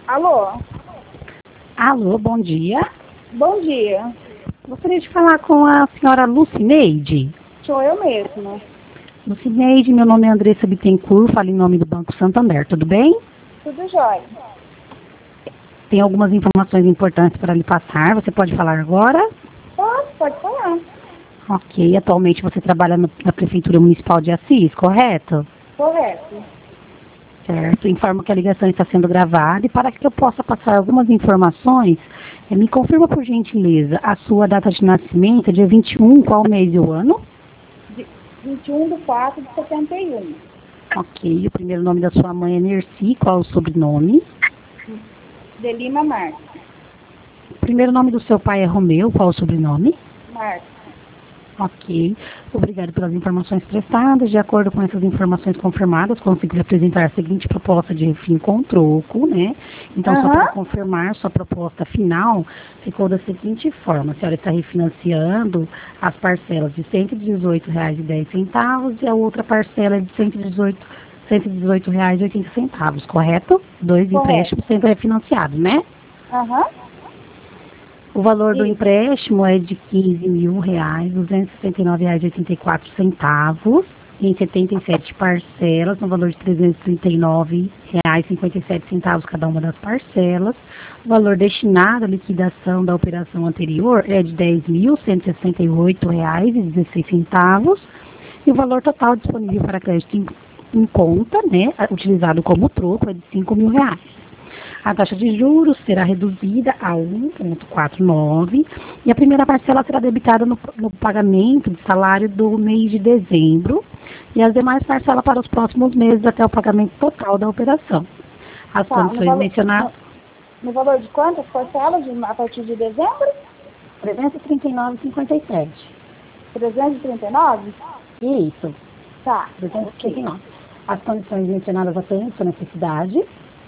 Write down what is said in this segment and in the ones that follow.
Alô? Alô, bom dia. Bom dia. Gostaria de falar com a senhora Lucineide. Sou eu mesma. Lucineide, meu nome é Andressa Bittencourt, falo em nome do Banco Santander, tudo bem? Tudo jóia. Tem algumas informações importantes para lhe passar, você pode falar agora? Pode falar. Ok, atualmente você trabalha na Prefeitura Municipal de Assis, correto? Correto. Certo, informo que a ligação está sendo gravada e para que eu possa passar algumas informações, me confirma por gentileza a sua data de nascimento, dia 21, qual mês e o ano? 21/4/71. Ok, o primeiro nome da sua mãe é Nerci, qual é o sobrenome? De Lima Marques. O primeiro nome do seu pai é Romeu, qual é o sobrenome? Marques. Ok, obrigado pelas informações prestadas. De acordo com essas informações confirmadas, consegui apresentar a seguinte proposta de fim com troco, né? Então, só para confirmar, sua proposta final ficou da seguinte forma: a senhora está refinanciando as parcelas de R$ 118,10 e a outra parcela é de R$ 118,80, correto? Dois empréstimos sendo refinanciados, né? O valor do empréstimo é de R$ 15.269,84 em 77 parcelas, no valor de R$ 339,57 cada uma das parcelas. O valor destinado à liquidação da operação anterior é de R$ 10.168,16 e o valor total disponível para crédito em conta, né, utilizado como troco, é de R$ 5.000. A taxa de juros será reduzida a 1,49 e a primeira parcela será debitada no pagamento de salário do mês de dezembro e as demais parcelas para os próximos meses até o pagamento total da operação. As condições mencionadas... No valor de quantas parcelas a partir de dezembro? R$ 339,57. 339? Isso. Tá. 339. As condições mencionadas atendem sua necessidade?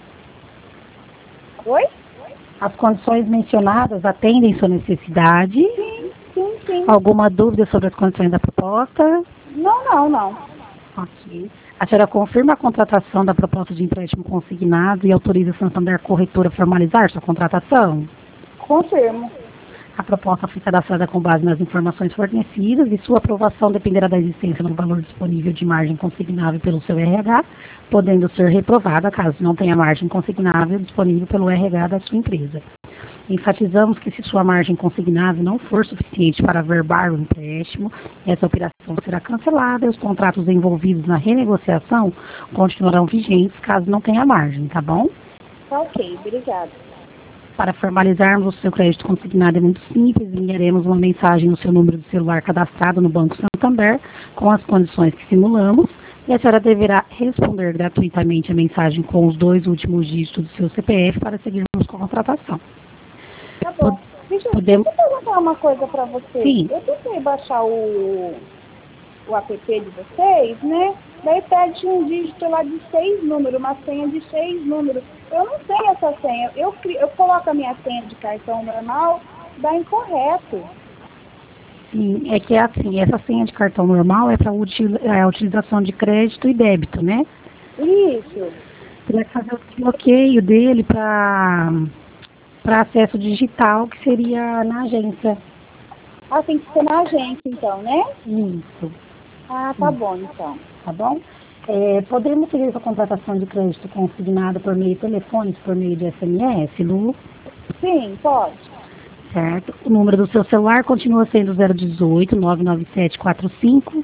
Oi? As condições mencionadas atendem sua necessidade? Sim. Alguma dúvida sobre as condições da proposta? Não. Ok. A senhora confirma a contratação da proposta de empréstimo consignado e autoriza a Santander Corretora a formalizar sua contratação? Confirmo. A proposta foi cadastrada com base nas informações fornecidas e sua aprovação dependerá da existência do valor disponível de margem consignável pelo seu RH, podendo ser reprovada caso não tenha margem consignável disponível pelo RH da sua empresa. Enfatizamos que se sua margem consignável não for suficiente para averbar o empréstimo, essa operação será cancelada e os contratos envolvidos na renegociação continuarão vigentes caso não tenha margem, tá bom? Tá ok, obrigada. Para formalizarmos o seu crédito consignado é muito simples, enviaremos uma mensagem no seu número de celular cadastrado no Banco Santander com as condições que simulamos e a senhora deverá responder gratuitamente a mensagem com os 2 últimos dígitos do seu CPF para seguirmos com a contratação. Tá bom. Deixa eu perguntar uma coisa para você. Sim. Eu tentei baixar o app de vocês, né? Daí pede um dígito lá de 6 números, uma senha de 6 números. Eu não tenho essa senha. Eu coloco a minha senha de cartão normal, dá incorreto. Sim, é que assim, essa senha de cartão normal é para a utilização de crédito e débito, né? Isso. Teria que fazer o bloqueio dele para acesso digital, que seria na agência. Ah, tem que ser na agência, então, né? Isso. Ah, tá bom, então. Tá bom? Podemos seguir essa contratação de crédito consignado por meio telefônico, por meio de SMS, Lu? Sim, pode. Certo. O número do seu celular continua sendo 018 997 45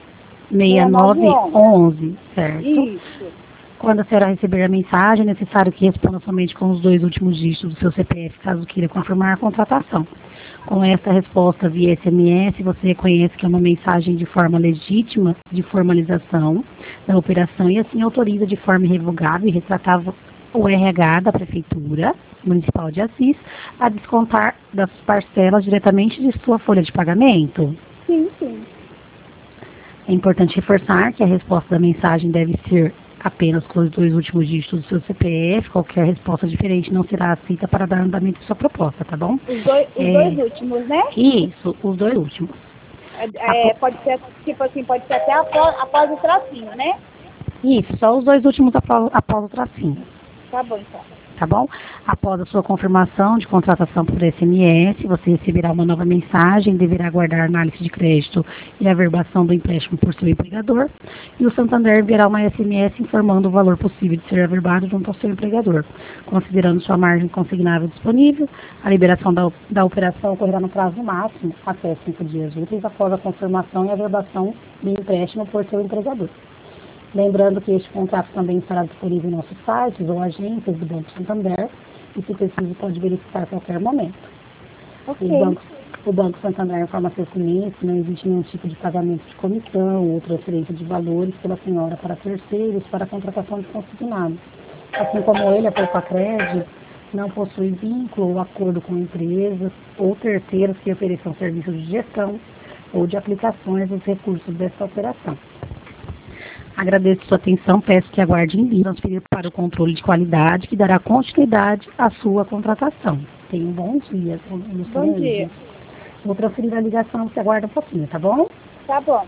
6911, certo? Isso. Quando a senhora receber a mensagem, é necessário que responda somente com os 2 últimos dígitos do seu CPF, caso queira confirmar a contratação. Com esta resposta via SMS, você reconhece que é uma mensagem de forma legítima de formalização da operação e assim autoriza de forma irrevogável e retratável o RH da Prefeitura Municipal de Assis a descontar das parcelas diretamente de sua folha de pagamento? Sim. É importante reforçar que a resposta da mensagem deve ser apenas com os 2 últimos dígitos do seu CPF. Qualquer resposta diferente não será aceita para dar andamento à sua proposta, tá bom? Os dois últimos, né? Isso, os 2 últimos. Pode ser, tipo assim, pode ser até após o tracinho, né? Isso, só os 2 últimos após o tracinho. Tá bom, então. tá bom? Após a sua confirmação de contratação por SMS, você receberá uma nova mensagem, deverá aguardar a análise de crédito e a averbação do empréstimo por seu empregador, e o Santander enviará uma SMS informando o valor possível de ser averbado junto ao seu empregador. Considerando sua margem consignável disponível, a liberação da operação ocorrerá no prazo máximo, até 5 dias úteis, após a confirmação e averbação do empréstimo por seu empregador. Lembrando que este contrato também estará disponível em nossos sites ou agências do Banco Santander e, se preciso, pode verificar a qualquer momento. Ok. O Banco Santander informa seus clientes que não existe nenhum tipo de pagamento de comissão ou transferência de valores pela senhora para terceiros para a contratação de consignados. Assim como ele, a Poupa-Crédito, não possui vínculo ou acordo com empresas ou terceiros que ofereçam serviços de gestão ou de aplicações dos recursos desta operação. Agradeço sua atenção, peço que aguarde em linha transferir para o controle de qualidade, que dará continuidade à sua contratação. Tenha um bom dia. Bom dia. Vou transferir a ligação, você aguarda um pouquinho, tá bom? Tá bom.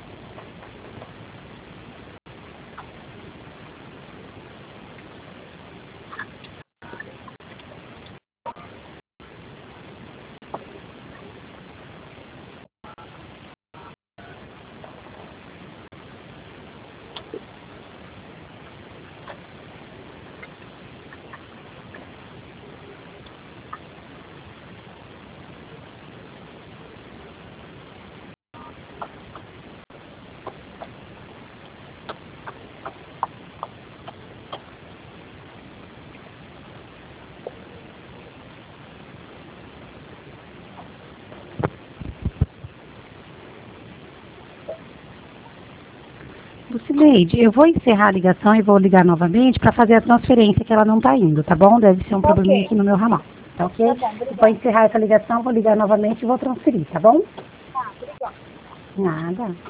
Lucileide, eu vou encerrar a ligação e vou ligar novamente para fazer a transferência, que ela não está indo, tá bom? Deve ser um probleminha aqui no meu ramal, tá ok? Tá bom, obrigada. Vou encerrar essa ligação, vou ligar novamente e vou transferir, tá bom? Tá, obrigada. Nada.